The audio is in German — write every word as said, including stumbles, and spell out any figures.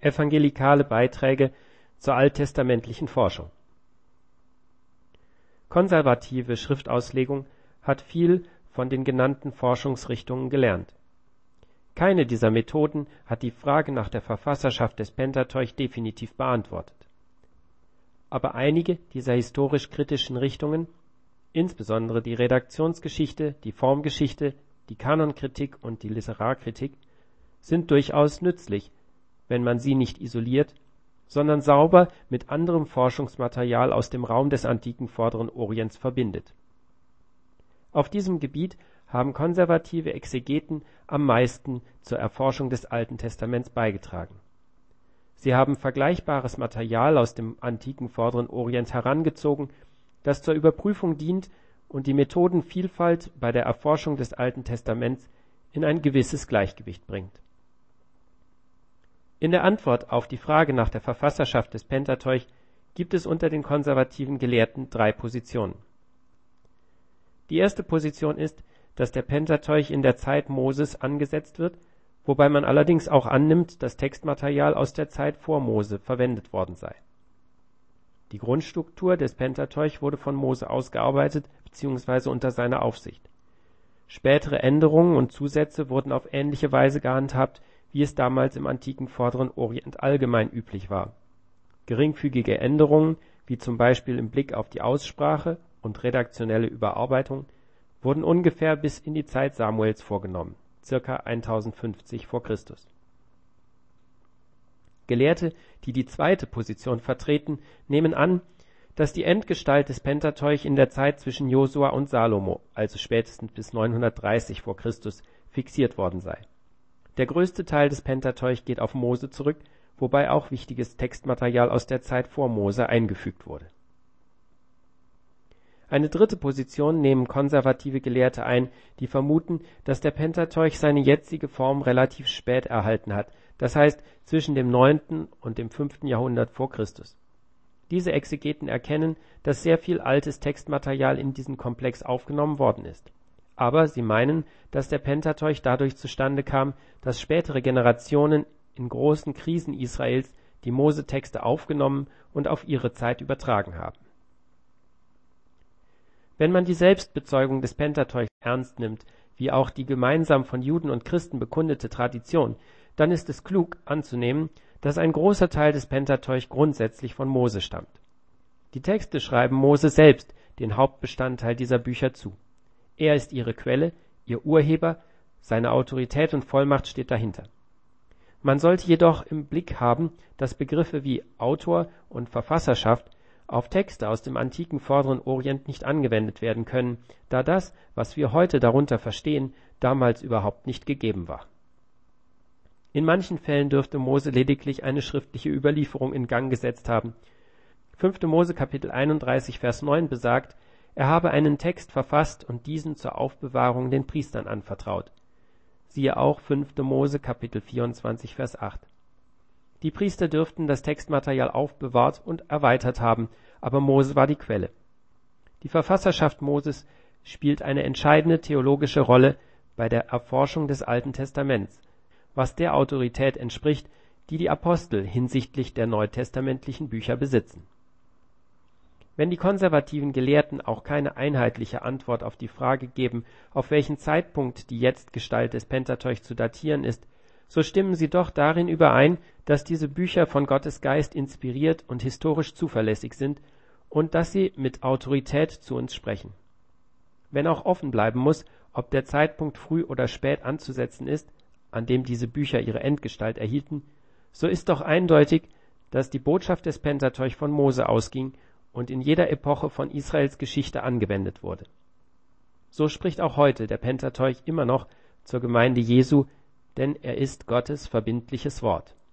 Evangelikale Beiträge zur alttestamentlichen Forschung. Konservative Schriftauslegung hat viel von den genannten Forschungsrichtungen gelernt. Keine dieser Methoden hat die Frage nach der Verfasserschaft des Pentateuch definitiv beantwortet. Aber einige dieser historisch-kritischen Richtungen, insbesondere die Redaktionsgeschichte, die Formgeschichte, die Kanonkritik und die Literarkritik, sind durchaus nützlich, wenn man sie nicht isoliert, sondern sauber mit anderem Forschungsmaterial aus dem Raum des antiken Vorderen Orients verbindet. Auf diesem Gebiet haben konservative Exegeten am meisten zur Erforschung des Alten Testaments beigetragen. Sie haben vergleichbares Material aus dem antiken Vorderen Orient herangezogen, das zur Überprüfung dient und die Methodenvielfalt bei der Erforschung des Alten Testaments in ein gewisses Gleichgewicht bringt. In der Antwort auf die Frage nach der Verfasserschaft des Pentateuch gibt es unter den konservativen Gelehrten drei Positionen. Die erste Position ist, dass der Pentateuch in der Zeit Moses angesetzt wird, wobei man allerdings auch annimmt, dass Textmaterial aus der Zeit vor Mose verwendet worden sei. Die Grundstruktur des Pentateuch wurde von Mose ausgearbeitet bzw. unter seiner Aufsicht. Spätere Änderungen und Zusätze wurden auf ähnliche Weise gehandhabt, wie es damals im antiken Vorderen Orient allgemein üblich war. Geringfügige Änderungen, wie zum Beispiel im Blick auf die Aussprache und redaktionelle Überarbeitung, wurden ungefähr bis in die Zeit Samuels vorgenommen, ca. tausendfünfzig vor Christus. Gelehrte, die die zweite Position vertreten, nehmen an, dass die Endgestalt des Pentateuch in der Zeit zwischen Josua und Salomo, also spätestens bis neunhundertdreißig vor Christus, fixiert worden sei. Der größte Teil des Pentateuch geht auf Mose zurück, wobei auch wichtiges Textmaterial aus der Zeit vor Mose eingefügt wurde. Eine dritte Position nehmen konservative Gelehrte ein, die vermuten, dass der Pentateuch seine jetzige Form relativ spät erhalten hat, das heißt zwischen dem neunten und dem fünften Jahrhundert vor Christus. Diese Exegeten erkennen, dass sehr viel altes Textmaterial in diesen Komplex aufgenommen worden ist. Aber sie meinen, dass der Pentateuch dadurch zustande kam, dass spätere Generationen in großen Krisen Israels die Mose-Texte aufgenommen und auf ihre Zeit übertragen haben. Wenn man die Selbstbezeugung des Pentateuch ernst nimmt, wie auch die gemeinsam von Juden und Christen bekundete Tradition, dann ist es klug anzunehmen, dass ein großer Teil des Pentateuch grundsätzlich von Mose stammt. Die Texte schreiben Mose selbst den Hauptbestandteil dieser Bücher zu. Er ist ihre Quelle, ihr Urheber, seine Autorität und Vollmacht steht dahinter. Man sollte jedoch im Blick haben, dass Begriffe wie Autor und Verfasserschaft auf Texte aus dem antiken Vorderen Orient nicht angewendet werden können, da das, was wir heute darunter verstehen, damals überhaupt nicht gegeben war. In manchen Fällen dürfte Mose lediglich eine schriftliche Überlieferung in Gang gesetzt haben. fünfte Mose Kapitel einunddreißig Vers neun besagt, er habe einen Text verfasst und diesen zur Aufbewahrung den Priestern anvertraut. Siehe auch fünfte Mose Kapitel vierundzwanzig Vers acht. Die Priester dürften das Textmaterial aufbewahrt und erweitert haben, aber Mose war die Quelle. Die Verfasserschaft Moses spielt eine entscheidende theologische Rolle bei der Erforschung des Alten Testaments, was der Autorität entspricht, die die Apostel hinsichtlich der neutestamentlichen Bücher besitzen. Wenn die konservativen Gelehrten auch keine einheitliche Antwort auf die Frage geben, auf welchen Zeitpunkt die Jetztgestalt des Pentateuch zu datieren ist, so stimmen sie doch darin überein, dass diese Bücher von Gottes Geist inspiriert und historisch zuverlässig sind und dass sie mit Autorität zu uns sprechen. Wenn auch offen bleiben muss, ob der Zeitpunkt früh oder spät anzusetzen ist, an dem diese Bücher ihre Endgestalt erhielten, so ist doch eindeutig, dass die Botschaft des Pentateuch von Mose ausging und in jeder Epoche von Israels Geschichte angewendet wurde. So spricht auch heute der Pentateuch immer noch zur Gemeinde Jesu, denn er ist Gottes verbindliches Wort.